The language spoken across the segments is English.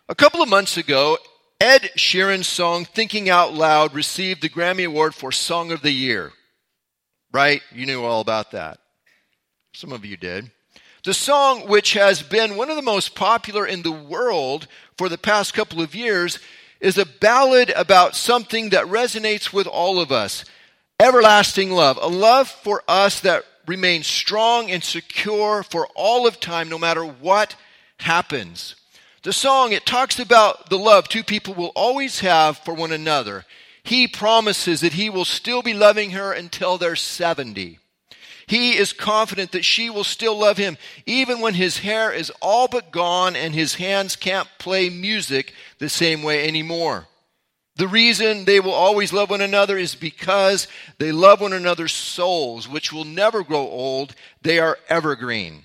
A couple of months ago, Ed Sheeran's song Thinking Out Loud received the Grammy Award for Song of the Year. Right? You knew all about that. Some of you did. The song, which has been one of the most popular in the world for the past couple of years, is a ballad about something that resonates with all of us. Everlasting love. A love for us that remains strong and secure for all of time, no matter what happens. The song, it talks about the love two people will always have for one another. He promises that he will still be loving her until they're 70. He is confident that she will still love him even when his hair is all but gone and his hands can't play music the same way anymore. The reason they will always love one another is because they love one another's souls, which will never grow old. They are evergreen.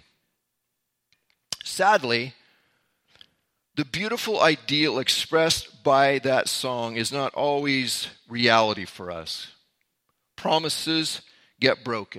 Sadly, the beautiful ideal expressed by that song is not always reality for us. Promises get broken.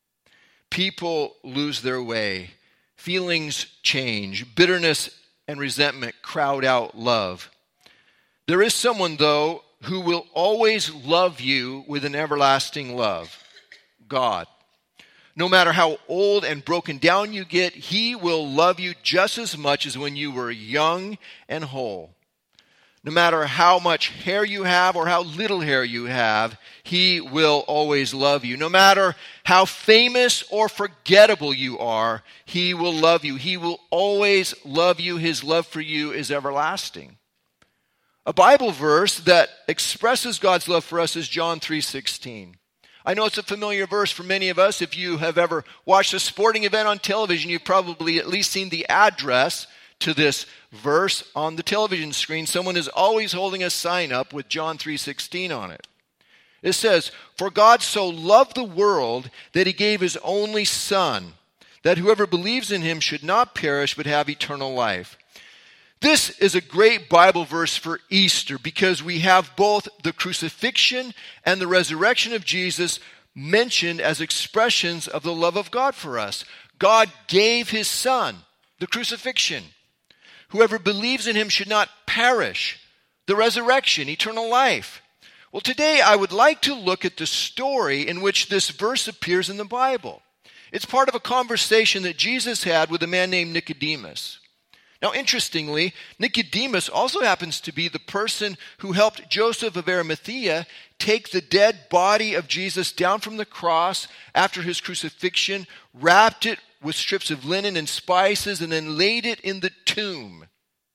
People lose their way. Feelings change. Bitterness and resentment crowd out love. There is someone, though, who will always love you with an everlasting love. God. No matter how old and broken down you get, he will love you just as much as when you were young and whole. No matter how much hair you have or how little hair you have, he will always love you. No matter how famous or forgettable you are, he will love you. He will always love you. His love for you is everlasting. A Bible verse that expresses God's love for us is John 3:16. I know it's a familiar verse for many of us. If you have ever watched a sporting event on television, you've probably at least seen the address to this verse on the television screen. Someone is always holding a sign up with John 3:16 on it. It says, "For God so loved the world that he gave his only Son, that whoever believes in him should not perish but have eternal life." This is a great Bible verse for Easter because we have both the crucifixion and the resurrection of Jesus mentioned as expressions of the love of God for us. God gave his Son, the crucifixion. Whoever believes in him should not perish, the resurrection, eternal life. Well, today I would like to look at the story in which this verse appears in the Bible. It's part of a conversation that Jesus had with a man named Nicodemus. Now, interestingly, Nicodemus also happens to be the person who helped Joseph of Arimathea take the dead body of Jesus down from the cross after his crucifixion, wrapped it with strips of linen and spices, and then laid it in the tomb.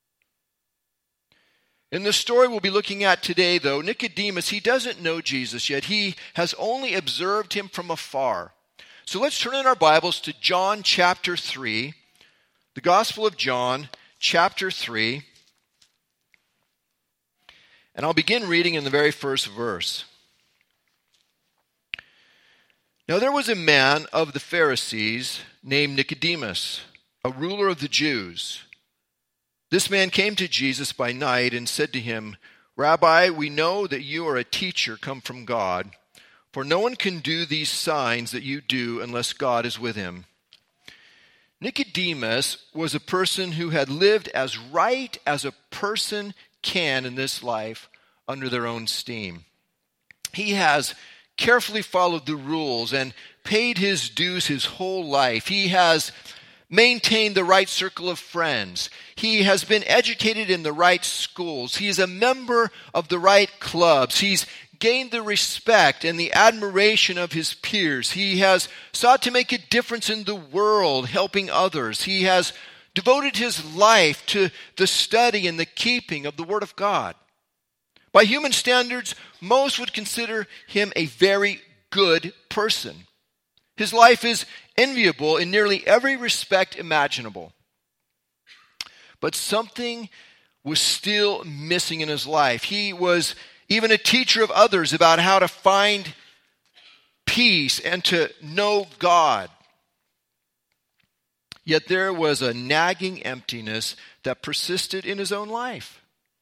In the story we'll be looking at today, though, Nicodemus, he doesn't know Jesus yet. He has only observed him from afar. So let's turn in our Bibles to John chapter 3. The Gospel of John, chapter 3, and I'll begin reading in the very first verse. Now there was a man of the Pharisees named Nicodemus, a ruler of the Jews. This man came to Jesus by night and said to him, "Rabbi, we know that you are a teacher come from God, for no one can do these signs that you do unless God is with him." Nicodemus was a person who had lived as right as a person can in this life under their own steam. He has carefully followed the rules and paid his dues his whole life. He has maintained the right circle of friends. He has been educated in the right schools. He is a member of the right clubs. He's gained the respect and the admiration of his peers. He has sought to make a difference in the world, helping others. He has devoted his life to the study and the keeping of the Word of God. By human standards, most would consider him a very good person. His life is enviable in nearly every respect imaginable. But something was still missing in his life. He was even a teacher of others about how to find peace and to know God. Yet there was a nagging emptiness that persisted in his own life.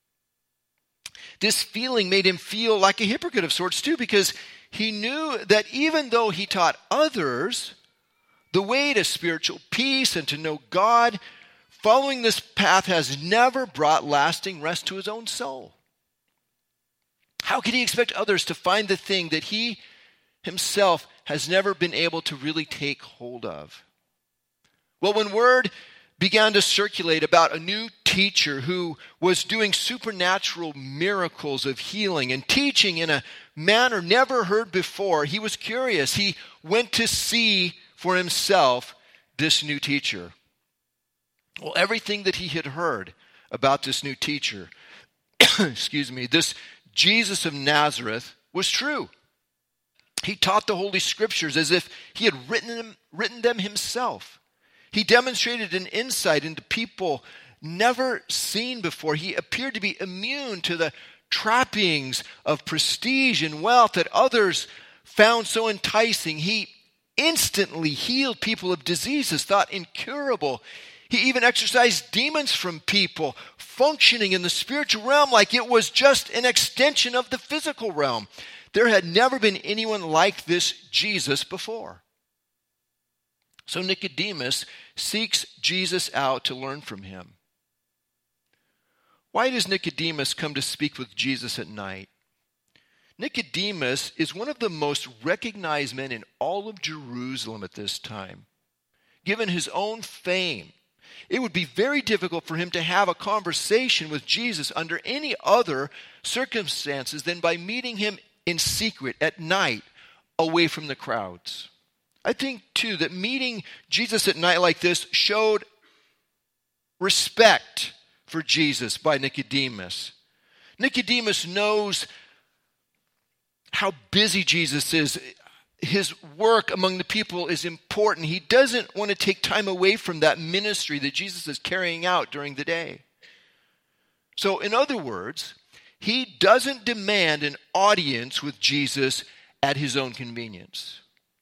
This feeling made him feel like a hypocrite of sorts too, because he knew that even though he taught others the way to spiritual peace and to know God, following this path has never brought lasting rest to his own soul. How could he expect others to find the thing that he himself has never been able to really take hold of? Well, when word began to circulate about a new teacher who was doing supernatural miracles of healing and teaching in a manner never heard before, he was curious. He went to see for himself this new teacher. Well, everything that he had heard about this new teacher, this Jesus of Nazareth, was true. He taught the Holy Scriptures as if he had written them himself. He demonstrated an insight into people never seen before. He appeared to be immune to the trappings of prestige and wealth that others found so enticing. He instantly healed people of diseases thought incurable. He even exorcised demons from people, functioning in the spiritual realm like it was just an extension of the physical realm. There had never been anyone like this Jesus before. So Nicodemus seeks Jesus out to learn from him. Why does Nicodemus come to speak with Jesus at night? Nicodemus is one of the most recognized men in all of Jerusalem at this time. Given his own fame, it would be very difficult for him to have a conversation with Jesus under any other circumstances than by meeting him in secret at night, away from the crowds. I think, too, that meeting Jesus at night like this showed respect for Jesus by Nicodemus. Nicodemus knows how busy Jesus is. His work among the people is important. He doesn't want to take time away from that ministry that Jesus is carrying out during the day. So, in other words, he doesn't demand an audience with Jesus at his own convenience.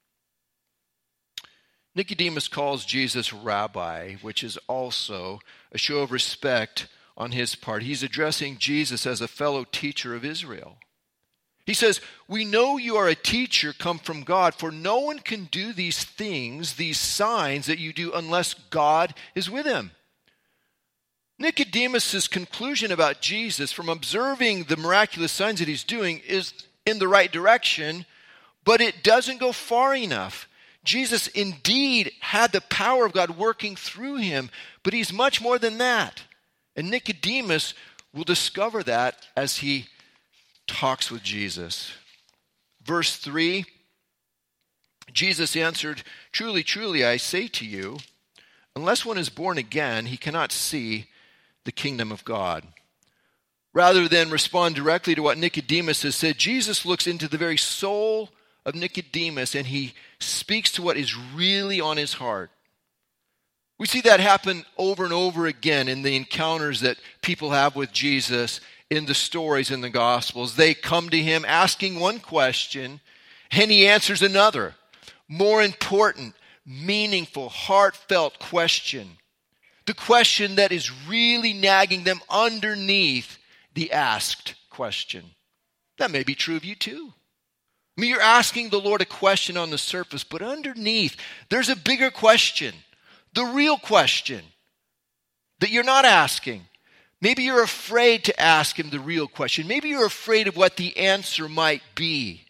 Nicodemus calls Jesus rabbi, which is also a show of respect on his part. He's addressing Jesus as a fellow teacher of Israel. He says, "We know you are a teacher come from God, for no one can do these things, these signs that you do, unless God is with him." Nicodemus' conclusion about Jesus from observing the miraculous signs that he's doing is in the right direction, but it doesn't go far enough. Jesus indeed had the power of God working through him, but he's much more than that. And Nicodemus will discover that as he talks with Jesus. Verse 3, Jesus answered, "Truly, truly, I say to you, unless one is born again, he cannot see the kingdom of God." Rather than respond directly to what Nicodemus has said, Jesus looks into the very soul of Nicodemus and he speaks to what is really on his heart. We see that happen over and over again in the encounters that people have with Jesus in the stories in the Gospels. They come to him asking one question and he answers another, more important, meaningful, heartfelt question. The question that is really nagging them underneath the asked question. That may be true of you too. I mean, you're asking the Lord a question on the surface, but underneath, there's a bigger question, the real question that you're not asking. Maybe you're afraid to ask him the real question. Maybe you're afraid of what the answer might be.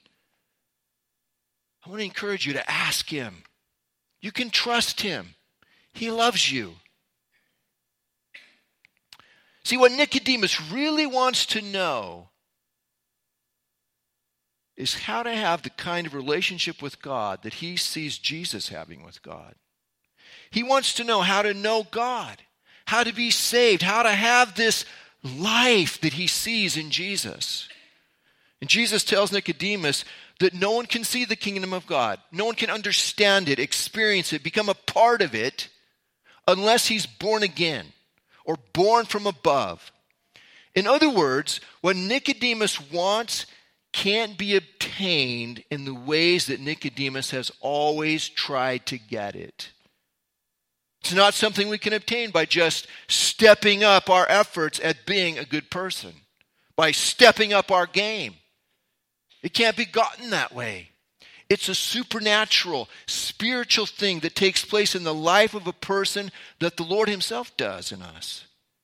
I want to encourage you to ask him. You can trust him. He loves you. See, what Nicodemus really wants to know is how to have the kind of relationship with God that he sees Jesus having with God. He wants to know how to know God, how to be saved, how to have this life that he sees in Jesus. And Jesus tells Nicodemus that no one can see the kingdom of God. No one can understand it, experience it, become a part of it unless he's born again or born from above. In other words, what Nicodemus wants can't be obtained in the ways that Nicodemus has always tried to get it. It's not something we can obtain by just stepping up our efforts at being a good person, by stepping up our game. It can't be gotten that way. It's a supernatural, spiritual thing that takes place in the life of a person that the Lord himself does in us.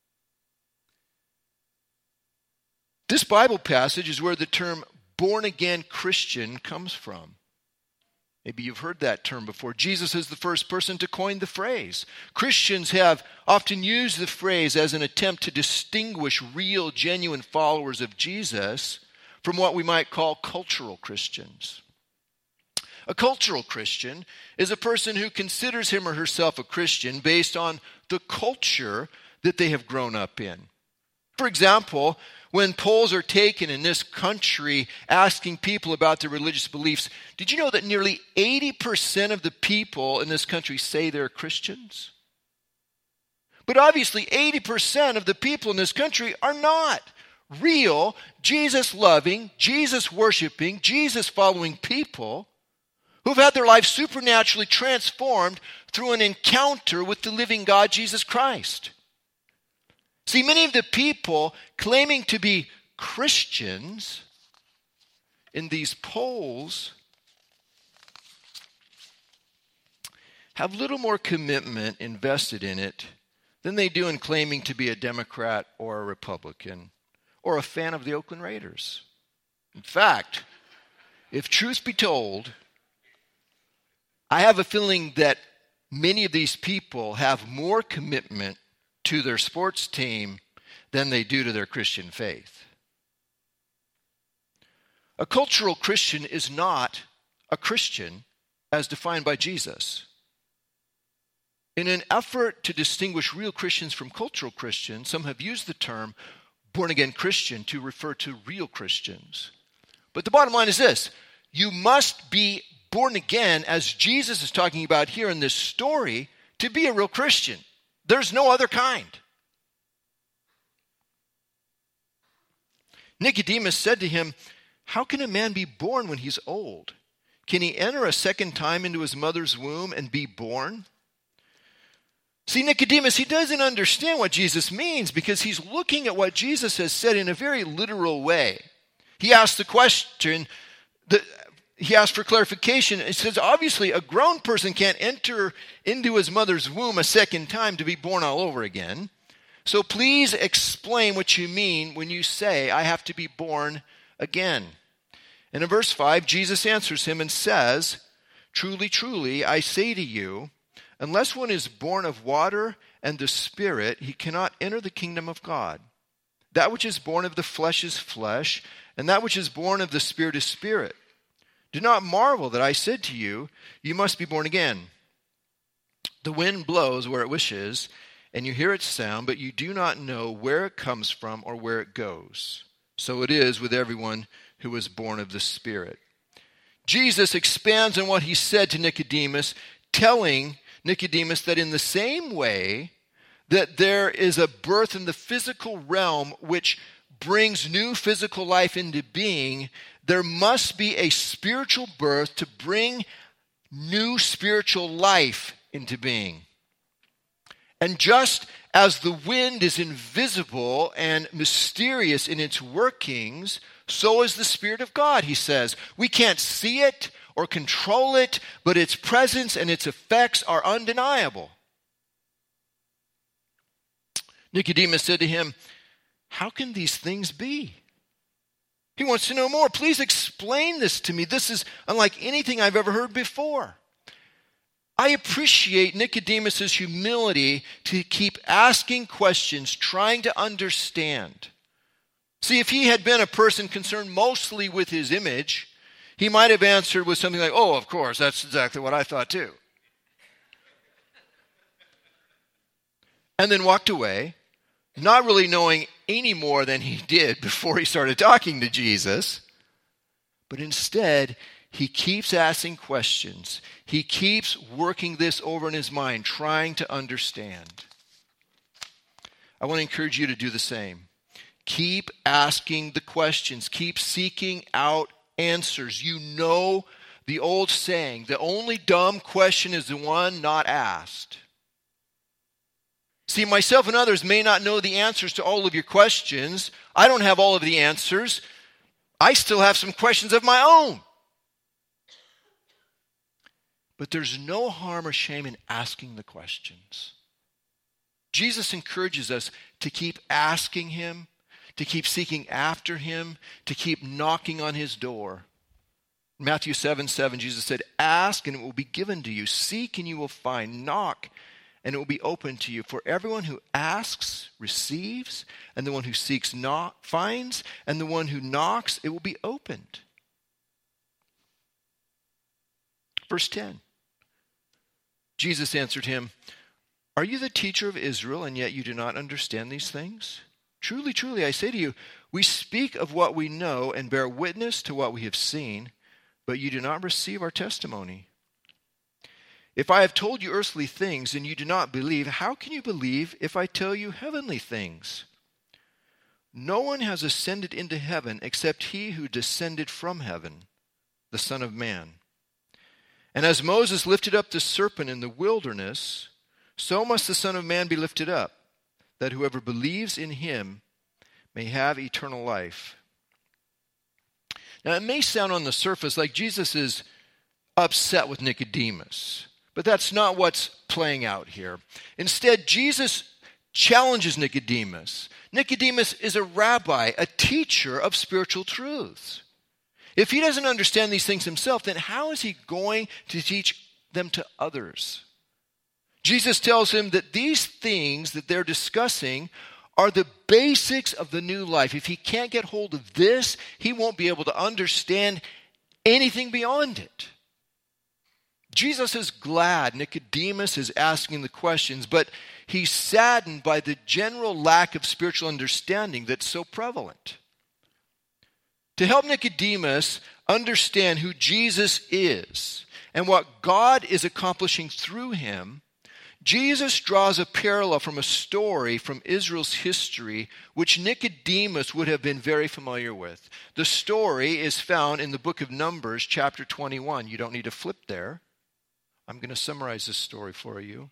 This Bible passage is where the term born-again Christian comes from. Maybe you've heard that term before. Jesus is the first person to coin the phrase. Christians have often used the phrase as an attempt to distinguish real, genuine followers of Jesus from what we might call cultural Christians. A cultural Christian is a person who considers him or herself a Christian based on the culture that they have grown up in. For example, when polls are taken in this country asking people about their religious beliefs, did you know that nearly 80% of the people in this country say they're Christians? But obviously 80% of the people in this country are not real, Jesus-loving, Jesus-worshiping, Jesus-following people who've had their lives supernaturally transformed through an encounter with the living God, Jesus Christ. See, many of the people claiming to be Christians in these polls have little more commitment invested in it than they do in claiming to be a Democrat or a Republican or a fan of the Oakland Raiders. In fact, if truth be told, I have a feeling that many of these people have more commitment to their sports team than they do to their Christian faith. A cultural Christian is not a Christian as defined by Jesus. In an effort to distinguish real Christians from cultural Christians, some have used the term born-again Christian to refer to real Christians. But the bottom line is this: you must be born again, as Jesus is talking about here in this story, to be a real Christian. There's no other kind. Nicodemus said to him, "How can a man be born when he's old? Can he enter a second time into his mother's womb and be born?" See, Nicodemus, he doesn't understand what Jesus means because he's looking at what Jesus has said in a very literal way. He asked the question, he asked for clarification. It says, obviously, a grown person can't enter into his mother's womb a second time to be born all over again. So please explain what you mean when you say, I have to be born again. And in verse 5, Jesus answers him and says, "Truly, truly, I say to you, unless one is born of water and the Spirit, he cannot enter the kingdom of God. That which is born of the flesh is flesh, and that which is born of the Spirit is spirit. Do not marvel that I said to you, you must be born again. The wind blows where it wishes, and you hear its sound, but you do not know where it comes from or where it goes. So it is with everyone who is born of the Spirit." Jesus expands on what he said to Nicodemus, telling Nicodemus that in the same way that there is a birth in the physical realm which brings new physical life into being, there must be a spiritual birth to bring new spiritual life into being. And just as the wind is invisible and mysterious in its workings, so is the Spirit of God, he says. We can't see it or control it, but its presence and its effects are undeniable. Nicodemus said to him, "How can these things be?" He wants to know more. Please explain this to me. This is unlike anything I've ever heard before. I appreciate Nicodemus's humility to keep asking questions, trying to understand. See, if he had been a person concerned mostly with his image, he might have answered with something like, "Oh, of course, that's exactly what I thought too." And then walked away, not really knowing any more than he did before he started talking to Jesus. But instead, he keeps asking questions. He keeps working this over in his mind, trying to understand. I want to encourage you to do the same. Keep asking the questions. Keep seeking out answers. You know the old saying, the only dumb question is the one not asked. See, myself and others may not know the answers to all of your questions. I don't have all of the answers. I still have some questions of my own. But there's no harm or shame in asking the questions. Jesus encourages us to keep asking him, to keep seeking after him, to keep knocking on his door. Matthew 7:7, Jesus said, "Ask and it will be given to you. Seek and you will find. Knock and it will be opened to you. For everyone who asks receives, and the one who seeks finds, and the one who knocks, it will be opened." Verse 10, Jesus answered him, "Are you the teacher of Israel, and yet you do not understand these things? Truly, truly, I say to you, we speak of what we know and bear witness to what we have seen, but you do not receive our testimony. If I have told you earthly things and you do not believe, how can you believe if I tell you heavenly things? No one has ascended into heaven except he who descended from heaven, the Son of Man. And as Moses lifted up the serpent in the wilderness, so must the Son of Man be lifted up, that whoever believes in him may have eternal life." Now, it may sound on the surface like Jesus is upset with Nicodemus, but that's not what's playing out here. Instead, Jesus challenges Nicodemus. Nicodemus is a rabbi, a teacher of spiritual truths. If he doesn't understand these things himself, then how is he going to teach them to others? Jesus tells him that these things that they're discussing are the basics of the new life. If he can't get hold of this, he won't be able to understand anything beyond it. Jesus is glad Nicodemus is asking the questions, but he's saddened by the general lack of spiritual understanding that's so prevalent. To help Nicodemus understand who Jesus is and what God is accomplishing through him, Jesus draws a parallel from a story from Israel's history, which Nicodemus would have been very familiar with. The story is found in the book of Numbers, chapter 21. You don't need to flip there. I'm going to summarize this story for you.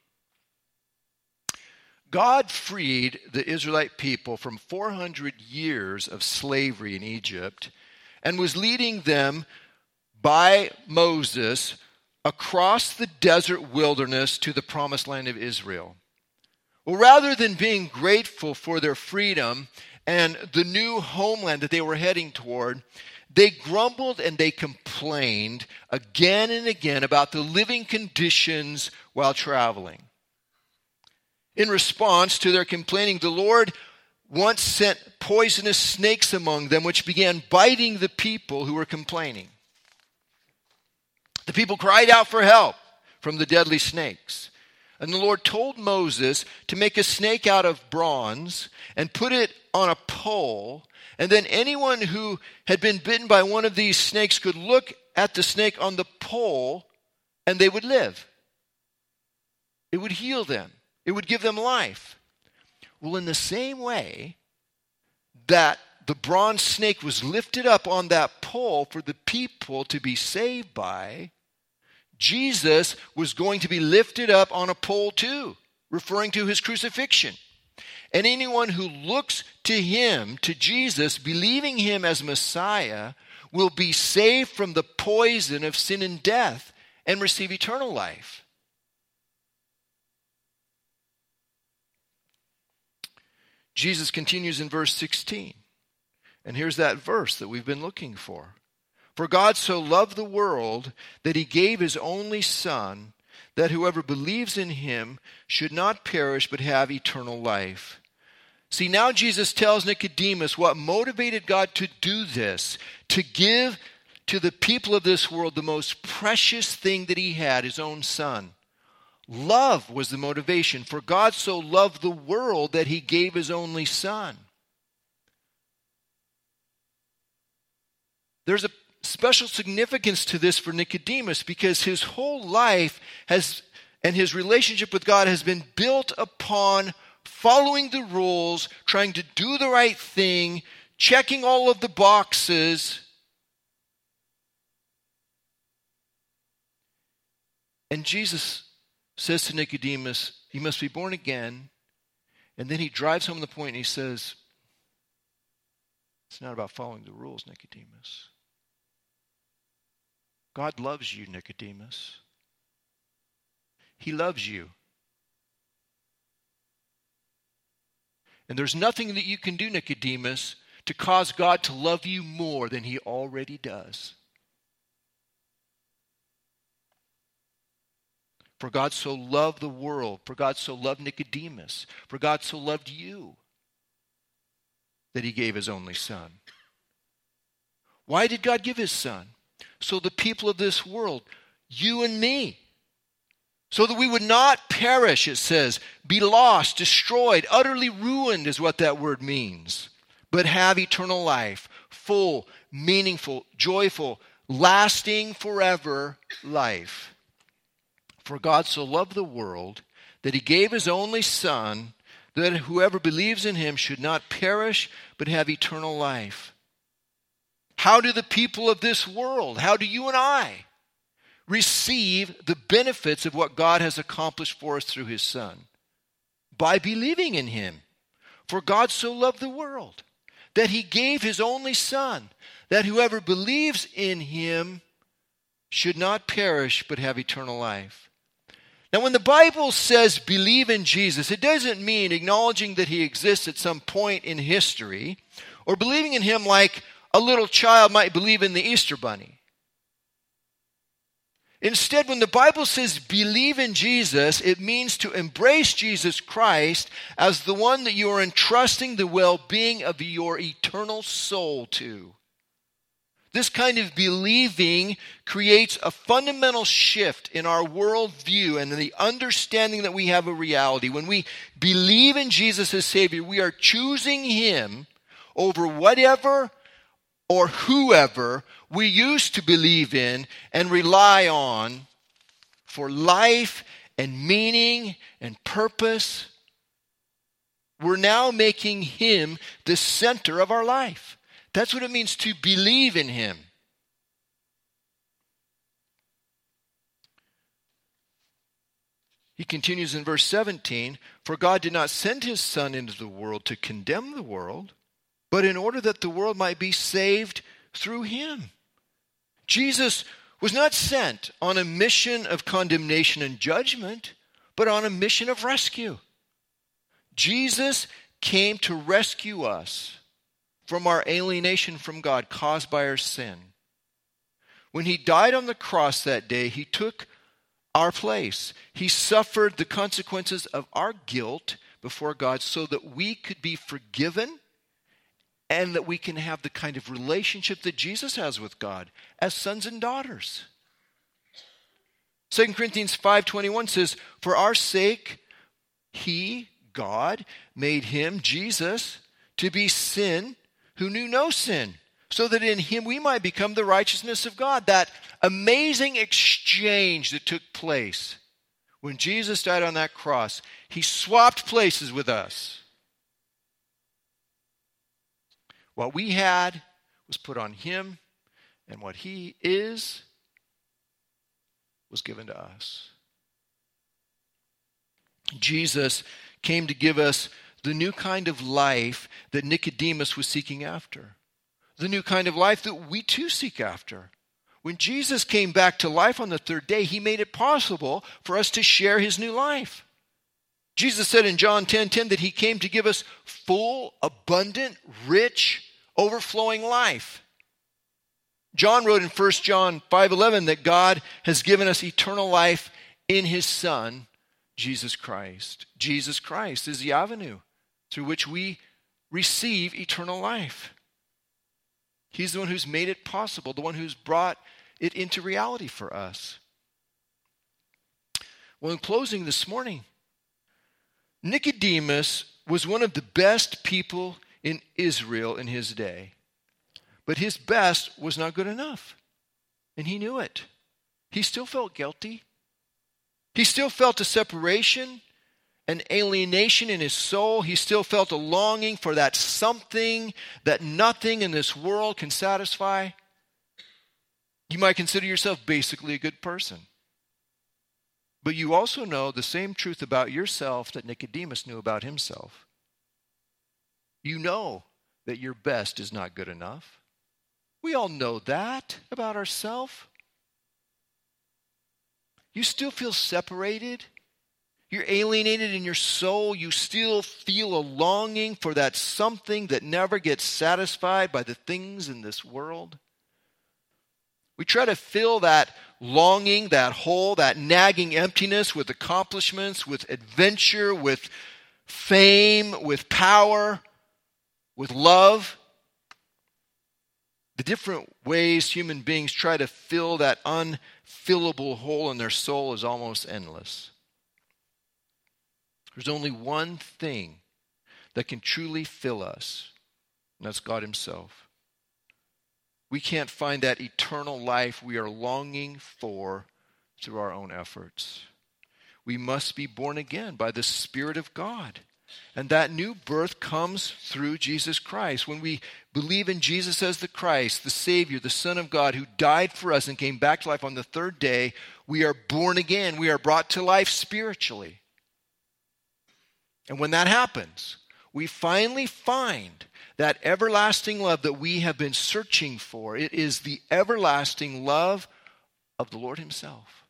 God freed the Israelite people from 400 years of slavery in Egypt and was leading them by Moses across the desert wilderness to the promised land of Israel. Well, rather than being grateful for their freedom and the new homeland that they were heading toward, they grumbled and they complained again and again about the living conditions while traveling. In response to their complaining, the Lord once sent poisonous snakes among them, which began biting the people who were complaining. The people cried out for help from the deadly snakes. And the Lord told Moses to make a snake out of bronze and put it on a pole. And then anyone who had been bitten by one of these snakes could look at the snake on the pole and they would live. It would heal them. It would give them life. Well, in the same way that the bronze snake was lifted up on that pole for the people to be saved by, Jesus was going to be lifted up on a pole too, referring to his crucifixion. And anyone who looks to him, to Jesus, believing him as Messiah, will be saved from the poison of sin and death and receive eternal life. Jesus continues in verse 16. And here's that verse that we've been looking for. For God so loved the world that he gave his only Son, that whoever believes in him should not perish but have eternal life. See, now Jesus tells Nicodemus what motivated God to do this, to give to the people of this world the most precious thing that he had, his own Son. Love was the motivation. For God so loved the world that he gave his only Son. There's a special significance to this for Nicodemus because his whole life and his relationship with God has been built upon following the rules, trying to do the right thing, checking all of the boxes. And Jesus says to Nicodemus, you must be born again. And then he drives home the point and he says, it's not about following the rules, Nicodemus. God loves you, Nicodemus. He loves you. And there's nothing that you can do, Nicodemus, to cause God to love you more than he already does. For God so loved the world, for God so loved Nicodemus, for God so loved you, that he gave his only Son. Why did God give his Son? So the people of this world, you and me, so that we would not perish, it says, be lost, destroyed, utterly ruined is what that word means, but have eternal life, full, meaningful, joyful, lasting forever life. For God so loved the world that he gave his only Son, that whoever believes in him should not perish, but have eternal life. How do the people of this world, how do you and I receive the benefits of what God has accomplished for us through his Son? By believing in him. For God so loved the world that he gave his only Son, that whoever believes in him should not perish but have eternal life. Now, when the Bible says believe in Jesus, it doesn't mean acknowledging that he exists at some point in history or believing in him like a little child might believe in the Easter Bunny. Instead, when the Bible says believe in Jesus, it means to embrace Jesus Christ as the one that you are entrusting the well-being of your eternal soul to. This kind of believing creates a fundamental shift in our worldview and the understanding that we have of reality. When we believe in Jesus as Savior, we are choosing him over whatever or whoever we used to believe in and rely on for life and meaning and purpose. We're now making him the center of our life. That's what it means to believe in him. He continues in verse 17, for God did not send his Son into the world to condemn the world, but in order that the world might be saved through him. Jesus was not sent on a mission of condemnation and judgment, but on a mission of rescue. Jesus came to rescue us from our alienation from God caused by our sin. When he died on the cross that day, he took our place. He suffered the consequences of our guilt before God so that we could be forgiven and that we can have the kind of relationship that Jesus has with God as sons and daughters. 2 Corinthians 5:21 says, for our sake, he, God, made him, Jesus, to be sin who knew no sin, so that in him we might become the righteousness of God. That amazing exchange that took place when Jesus died on that cross. He swapped places with us. What we had was put on him, and what he is was given to us. Jesus came to give us the new kind of life that Nicodemus was seeking after. The new kind of life that we too seek after. When Jesus came back to life on the third day, he made it possible for us to share his new life. Jesus said in John 10:10 that he came to give us full, abundant, rich, overflowing life. John wrote in 1 John 5:11 that God has given us eternal life in his Son, Jesus Christ. Jesus Christ is the avenue through which we receive eternal life. He's the one who's made it possible, the one who's brought it into reality for us. Well, in closing this morning, Nicodemus was one of the best people in Israel in his day. But his best was not good enough. And he knew it. He still felt guilty. He still felt a separation, an alienation in his soul. He still felt a longing for that something that nothing in this world can satisfy. You might consider yourself basically a good person. But you also know the same truth about yourself that Nicodemus knew about himself. You know that your best is not good enough. We all know that about ourselves. You still feel separated You're alienated in your soul. You still feel a longing for that something that never gets satisfied by the things in this world. We try to fill that longing, that hole, that nagging emptiness with accomplishments, with adventure, with fame, with power, with love. The different ways human beings try to fill that unfillable hole in their soul is almost endless. There's only one thing that can truly fill us, and that's God himself. We can't find that eternal life we are longing for through our own efforts. We must be born again by the Spirit of God. And that new birth comes through Jesus Christ. When we believe in Jesus as the Christ, the Savior, the Son of God, who died for us and came back to life on the third day, we are born again. We are brought to life spiritually. And when that happens, we finally find that everlasting love that we have been searching for. It is the everlasting love of the Lord himself.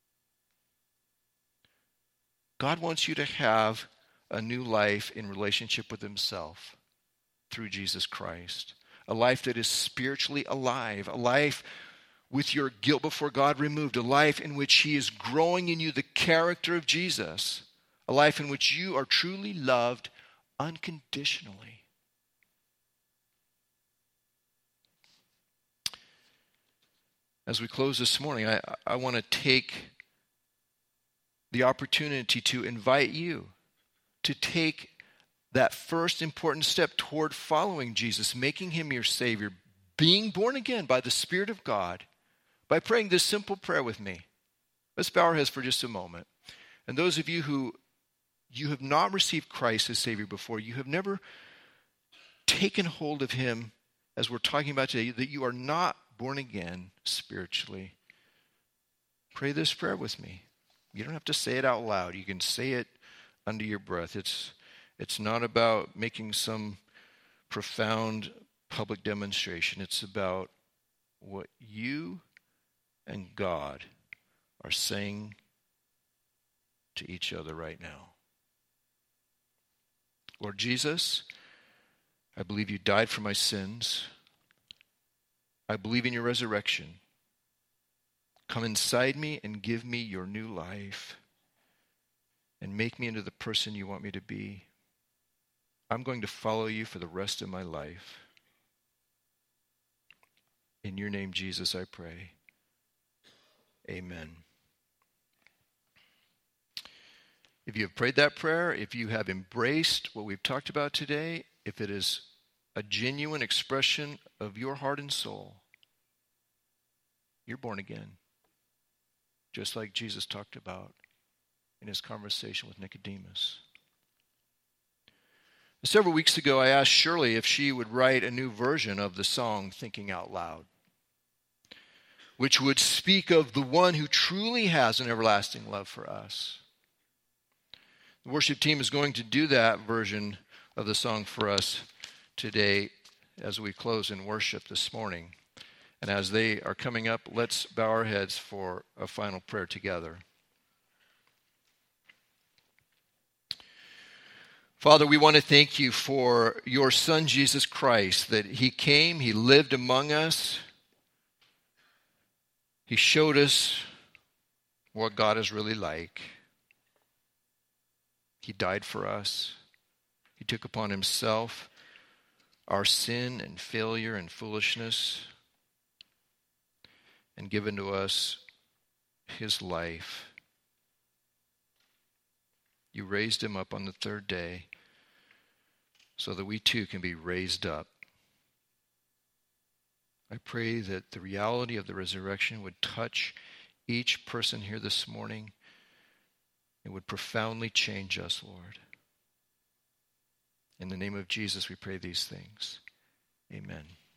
God wants you to have a new life in relationship with himself through Jesus Christ. A life that is spiritually alive. A life with your guilt before God removed. A life in which he is growing in you the character of Jesus. A life in which you are truly loved unconditionally. As we close this morning, I want to take the opportunity to invite you to take that first important step toward following Jesus, making him your Savior, being born again by the Spirit of God, by praying this simple prayer with me. Let's bow our heads for just a moment. And those of you who you have not received Christ as Savior before, you have never taken hold of him, as we're talking about today, that you are not born again spiritually, pray this prayer with me. You don't have to say it out loud. You can say it under your breath. It's not about making some profound public demonstration. It's about what you and God are saying to each other right now. Lord Jesus, I believe you died for my sins. I believe in your resurrection. Come inside me and give me your new life and make me into the person you want me to be. I'm going to follow you for the rest of my life. In your name, Jesus, I pray. Amen. If you have prayed that prayer, if you have embraced what we've talked about today, if it is a genuine expression of your heart and soul, you're born again. Just like Jesus talked about in his conversation with Nicodemus. Several weeks ago, I asked Shirley if she would write a new version of the song Thinking Out Loud, which would speak of the one who truly has an everlasting love for us. The worship team is going to do that version of the song for us today as we close in worship this morning. And as they are coming up, let's bow our heads for a final prayer together. Father, we want to thank you for your Son, Jesus Christ, that he came, he lived among us. He showed us what God is really like. He died for us. He took upon himself our sin and failure and foolishness and given to us his life. You raised him up on the third day so that we too can be raised up. I pray that the reality of the resurrection would touch each person here this morning. It would profoundly change us, Lord. In the name of Jesus, we pray these things. Amen.